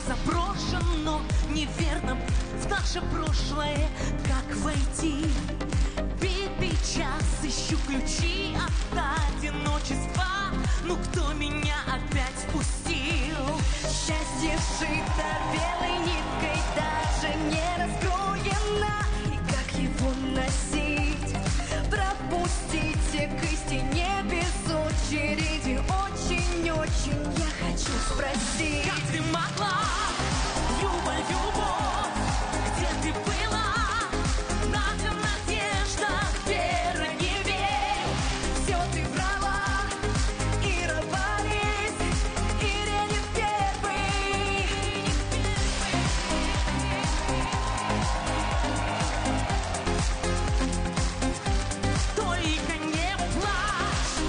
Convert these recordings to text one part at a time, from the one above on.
заброшено, неверно в наше прошлое, как войти. Битый час, ищу ключи от одиночества. Ну кто меня опять впустил? Счастье сшито белой ниткой, даже не раскроено. И как его носить? Пропустите к истине без очереди. Очень-очень я хочу спросить. Как ты могла, Люба, любовь, где ты была? Надо надежда, вера, не верь. Все ты врала, Ира, Борис, Ирине первый. Только не плачь.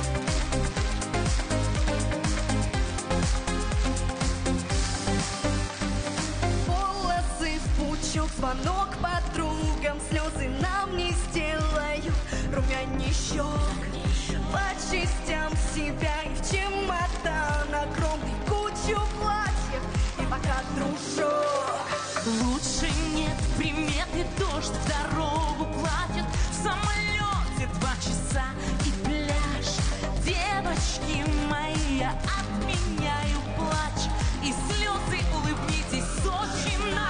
Волосы в пучок, звонок подругам, слезы нам не сделают румяней щек. По частям себя и в чемодан огромный, кучу платьев и пока дружок. Лучше нет приметы, дождь в дорогу платит. В самолете 2 часа и пляж. Девочки мои, я отменяю плач и слезы, улыбнитесь, Сочина.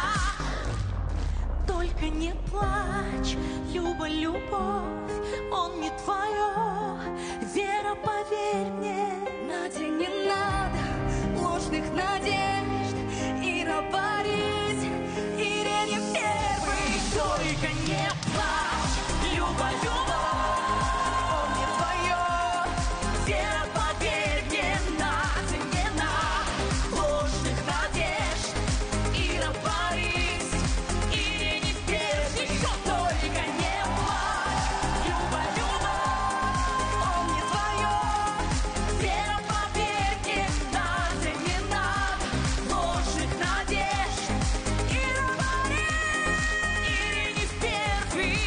Только не плачь, Люба, любовь, он не твое. Вера, поверь мне. Надя, не надо ложных надежд, Ира, Борис, Ирине первый. Только не плачь, Люба, любовь, Он не твое. вера, поверь мне. Надя, не надо ложных надежд. Ира, Борис, Ирине Перс. Еще только не плачь, Люба, любовь, Он не твое. вера, поверь мне. Надя, не надо ложных надежд. Ира, Борис, Ирине Перс.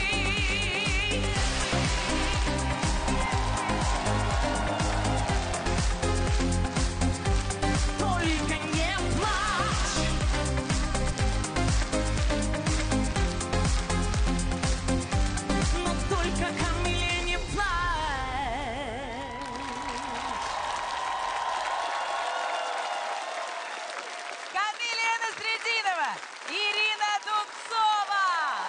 Только не плачь. Но только Камиле не плачь. Камилия Насрединова, Ирина Дубцова.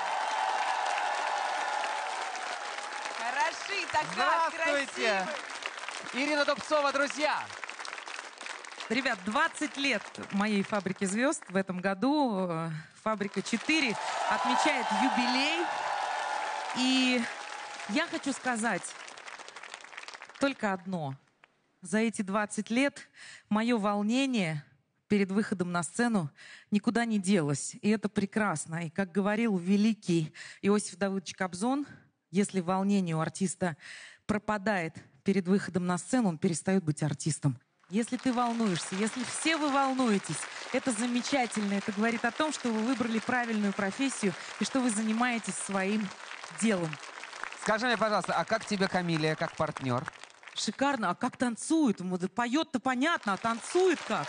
Хороши, такая Здравствуйте! красивая. Ирина Дубцова, друзья! Ребят, 20 лет моей «Фабрики звезд» в этом году. «Фабрика 4» отмечает юбилей. И я хочу сказать только одно. За эти 20 лет мое волнение перед выходом на сцену никуда не делось. И это прекрасно. И как говорил великий Иосиф Давыдович Кобзон, если волнение у артиста пропадает перед выходом на сцену, он перестает быть артистом. Если ты волнуешься, если все вы волнуетесь, это замечательно. Это говорит о том, что вы выбрали правильную профессию и что вы занимаетесь своим делом. Скажи мне, пожалуйста, а как тебе Камилия, как партнер? Шикарно. А как танцует? Вот поет-то понятно, а танцует как?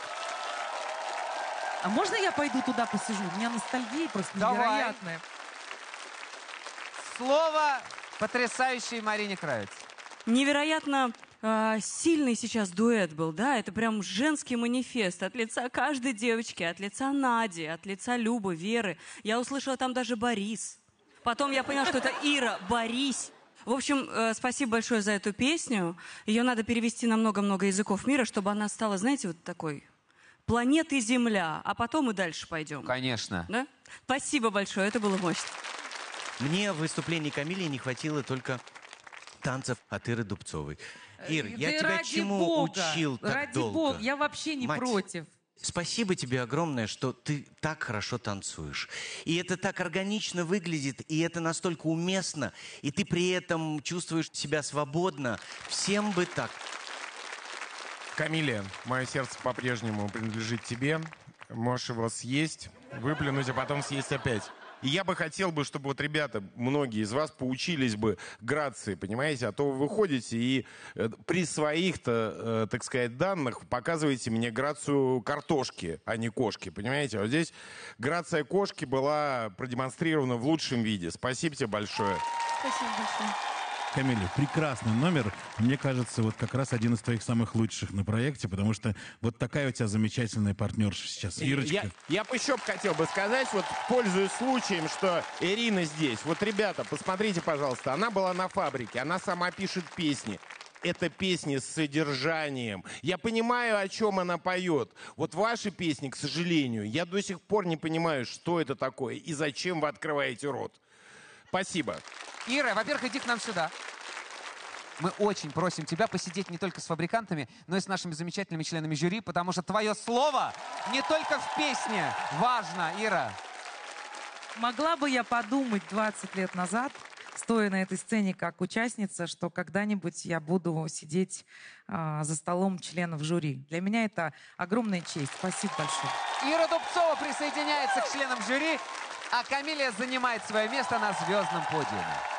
А можно я пойду туда посижу? У меня ностальгия просто Давай. невероятная. Слово потрясающей Марине Кравец. Невероятно сильный сейчас дуэт был, да? Это прям женский манифест от лица каждой девочки, от лица Нади, от лица Любы, Веры. Я услышала там даже Борис. Потом я поняла, что это Ира, Борис. В общем, спасибо большое за эту песню. Ее надо перевести на много-много языков мира, чтобы она стала, знаете, вот такой планетой Земля. А потом и дальше пойдем. Конечно. Да? Спасибо большое, это было мощно. Мне в выступлении Камилии не хватило только танцев от Иры Дубцовой. Ир, я Да тебя ради чему Бога, учил так ради долго? Бога, я вообще не Мать, против. Спасибо тебе огромное, что ты так хорошо танцуешь. И это так органично выглядит, и это настолько уместно, и ты при этом чувствуешь себя свободно. Всем бы так. Камилия, мое сердце по-прежнему принадлежит тебе. Можешь его съесть, выплюнуть, а потом съесть опять. И я бы хотел бы, чтобы вот ребята, многие из вас поучились бы грации, понимаете? А то вы выходите и при своих-то, так сказать, данных показываете мне грацию картошки, а не кошки, понимаете? А вот здесь грация кошки была продемонстрирована в лучшем виде. Спасибо тебе большое. Спасибо большое. Камиля, прекрасный номер. Мне кажется, вот как раз один из твоих самых лучших на проекте, потому что вот такая у тебя замечательная партнерша сейчас, Ирочка. Я бы еще хотел бы сказать, вот пользуясь случаем, что Ирина здесь. Вот, ребята, посмотрите, пожалуйста, она была на фабрике, она сама пишет песни. Это песни с содержанием. Я понимаю, о чем она поет. Вот ваши песни, к сожалению, я до сих пор не понимаю, что это такое и зачем вы открываете рот. Спасибо. Ира, во-первых, иди к нам сюда. Мы очень просим тебя посидеть не только с фабрикантами, но и с нашими замечательными членами жюри, потому что твое слово не только в песне важно, Ира. Могла бы я подумать 20 лет назад, стоя на этой сцене как участница, что когда-нибудь я буду сидеть за столом членов жюри. Для меня это огромная честь. Спасибо большое. Ира Дубцова присоединяется к членам жюри, а Камиля занимает свое место на звездном подиуме.